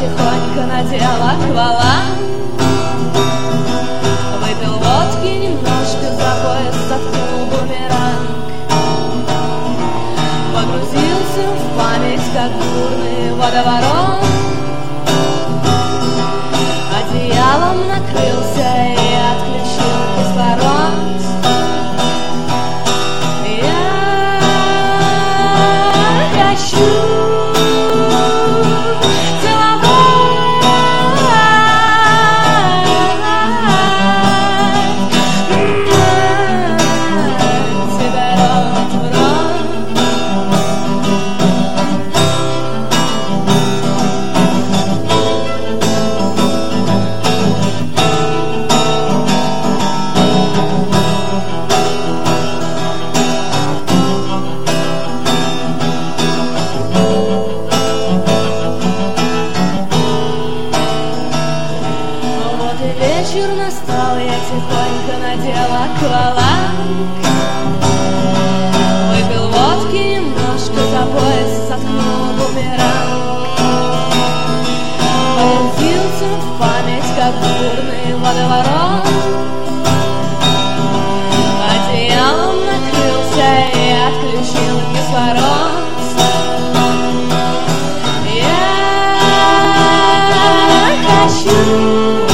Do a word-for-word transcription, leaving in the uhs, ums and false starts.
тихонько надел акваланг. Выпил водки немножко, за пояс заткнул бумеранг. Погрузился в память, как бурный водоворот. Одеялом накрылся и отключил кислород. Я хочу вечер настал, я тихонько надел акваланг. Выпил водки немножко, за пояс заткнул бумеранг. Погрузился в память, как бурный водоворот. Одеялом накрылся и отключил кислород. Я хочу